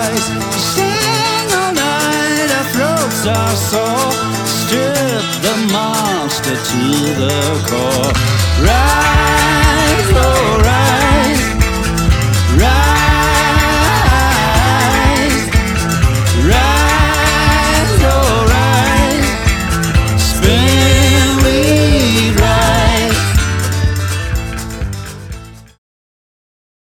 eyes. Sing all night, our throats are sore. Strip the monster to the core.